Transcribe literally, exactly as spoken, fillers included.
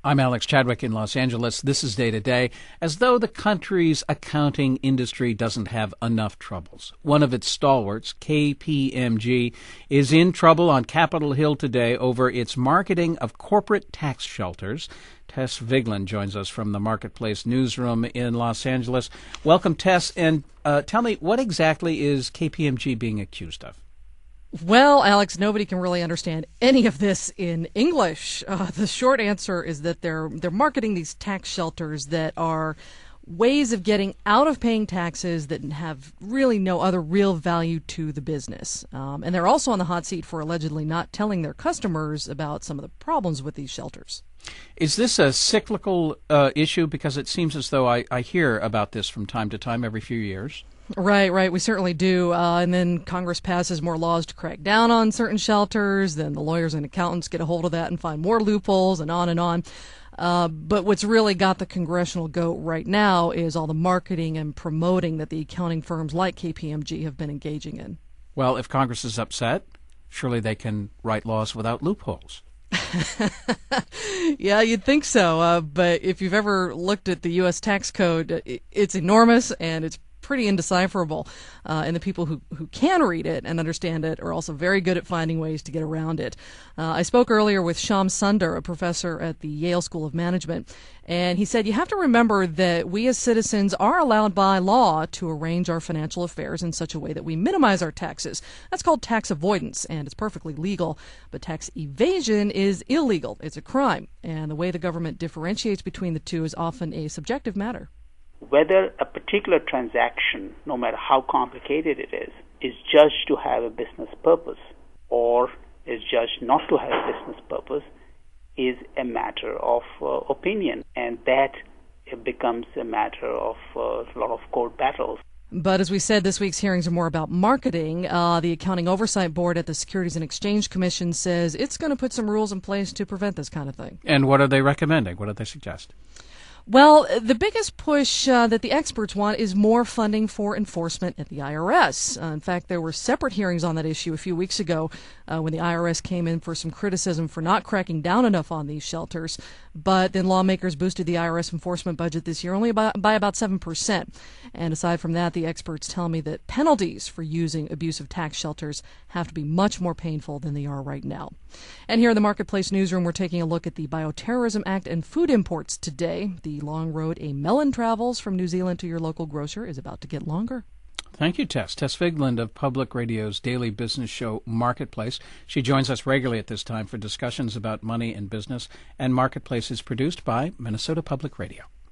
I'm Alex Chadwick in Los Angeles. This is Day to Day. As though the country's accounting industry doesn't have enough troubles. One of its stalwarts, K P M G, is in trouble on Capitol Hill today over its marketing of corporate tax shelters. Tess Vigeland joins us from the Marketplace newsroom in Los Angeles. Welcome, Tess, and uh, tell me, what exactly is K P M G being accused of? Well, Alex, nobody can really understand any of this in English. Uh, the short answer is that they're they're marketing these tax shelters that are ways of getting out of paying taxes that have really no other real value to the business. Um, and they're also on the hot seat for allegedly not telling their customers about some of the problems with these shelters. Is this a cyclical uh, issue? Because it seems as though I, I hear about this from time to time, every few years. Right, right. We certainly do. Uh, and then Congress passes more laws to crack down on certain shelters. Then the lawyers and accountants get a hold of that and find more loopholes and on and on. Uh, but what's really got the congressional goat right now is all the marketing and promoting that the accounting firms like K P M G have been engaging in. Well, if Congress is upset, surely they can write laws without loopholes. Yeah, you'd think so. Uh, but if you've ever looked at the U S tax code, it's enormous and it's pretty indecipherable. Uh, and the people who, who can read it and understand it are also very good at finding ways to get around it. Uh, I spoke earlier with Shyam Sunder, a professor at the Yale School of Management, and he said you have to remember that we as citizens are allowed by law to arrange our financial affairs in such a way that we minimize our taxes. That's called tax avoidance, and it's perfectly legal. But tax evasion is illegal. It's a crime. And the way the government differentiates between the two is often a subjective matter. Whether a particular transaction, no matter how complicated it is, is judged to have a business purpose or is judged not to have a business purpose is a matter of uh, opinion, and that it becomes a matter of uh, a lot of court battles. But as we said, this week's hearings are more about marketing. Uh, the Accounting Oversight Board at the Securities and Exchange Commission says it's going to put some rules in place to prevent this kind of thing. And what are they recommending? What do they suggest? Well, the biggest push uh, that the experts want is more funding for enforcement at the I R S. Uh, in fact, there were separate hearings on that issue a few weeks ago uh, when the I R S came in for some criticism for not cracking down enough on these shelters. But then lawmakers boosted the I R S enforcement budget this year only by, by about seven percent. And aside from that, the experts tell me that penalties for using abusive tax shelters have to be much more painful than they are right now. And here in the Marketplace newsroom, we're taking a look at the Bioterrorism Act and food imports today. The long road a melon travels from New Zealand to your local grocer is about to get longer. Thank you, Tess. Tess Vigeland of Public Radio's daily business show, Marketplace. She joins us regularly at this time for discussions about money and business, and Marketplace is produced by Minnesota Public Radio.